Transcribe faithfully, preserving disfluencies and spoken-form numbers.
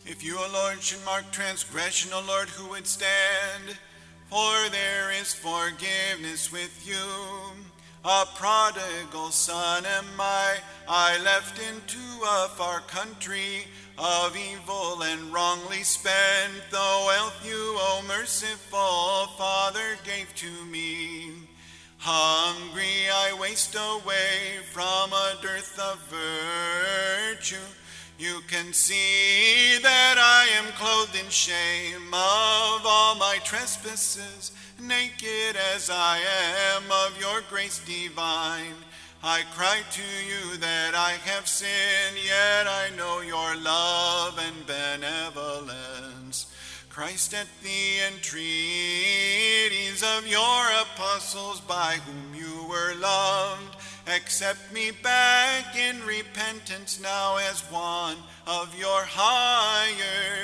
If you, O Lord, should mark transgression, O Lord, who would stand? For there is forgiveness with you. A prodigal son am I, I left into a far country, of evil and wrongly spent, the wealth you, O merciful Father, gave to me. Hungry I waste away from a dearth of virtue. You can see that I am clothed in shame of all my trespasses, naked as I am of your grace divine. I cry to you that I have sinned, yet I know your love and benevolence. Christ, at the entreaties of your apostles by whom you were loved, accept me back in repentance now as one of your hired